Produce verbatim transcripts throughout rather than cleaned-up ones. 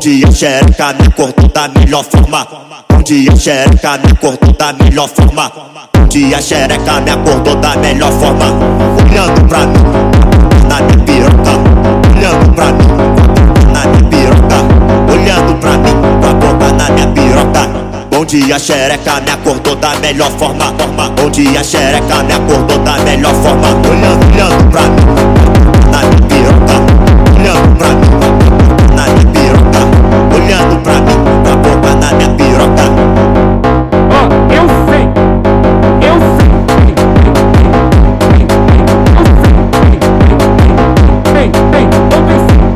dia xereca me acordou da melhor forma. Bom dia xereca me acordou da melhor forma. Bom dia xereca me acordou da melhor forma. Olhando pra mim, na minha piroca. Olhando pra mim, na minha piroca. Olhando pra mim, com a boca na minha piroca. Bom dia xereca me acordou da melhor forma, forma. Bom dia xereca me acordou da melhor forma. Olhando, olhando pra mim, na minha piroca. Olhando pra mim, na minha piroca. Olhando pra mim, com a boca na minha piroca. Ó, oh, eu sei, eu sei. Vem, vem, vem,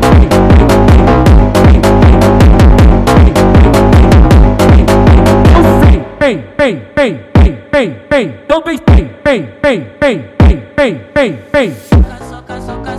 vem, vem, vem, vem, vem, então vem, vem, vem, vem, vem, vem, vem, vem. Soca, soca, soca.